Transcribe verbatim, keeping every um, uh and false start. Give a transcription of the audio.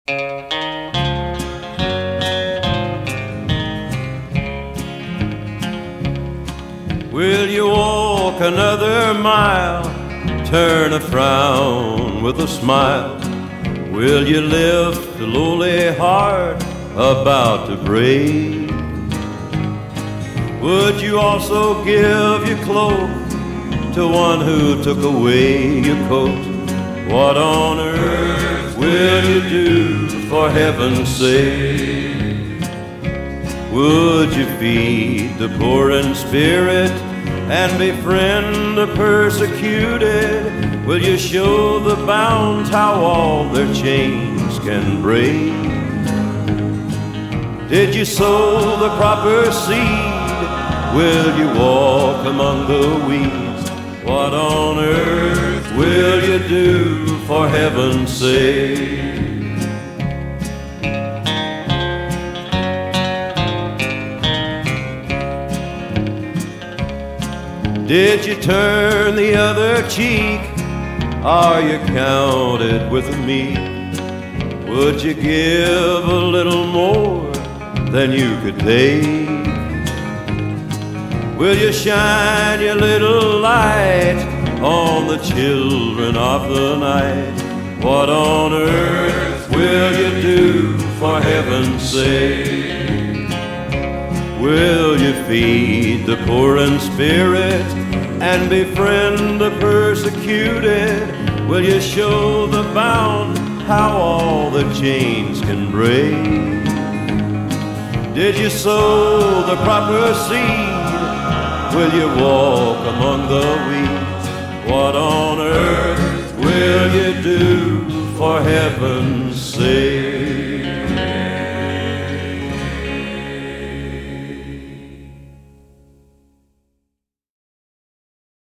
Will you walk another mile, turn a frown with a smile? Will you lift a lowly heart about to break? Would you also give your cloak to one who took away your coat? What on earth will you do for heaven's sake? Would you feed the poor in spirit and befriend the persecuted? Will you show the bound how all their chains can break? Did you sow the proper seed? Will you walk among the weeds? What on earth will you do for heaven's sake? Did you turn the other cheek? Are you counted with the meek? Would you give a little more than you could take? Will you shine your little light on the children of the night? What on earth will you do for heaven's sake? Will you feed the poor in spirit and befriend the persecuted? Will you show the bound how all the chains can break? Did you sow the proper seed? Will you walk among the weeds? What on earth will you do for heaven's sake?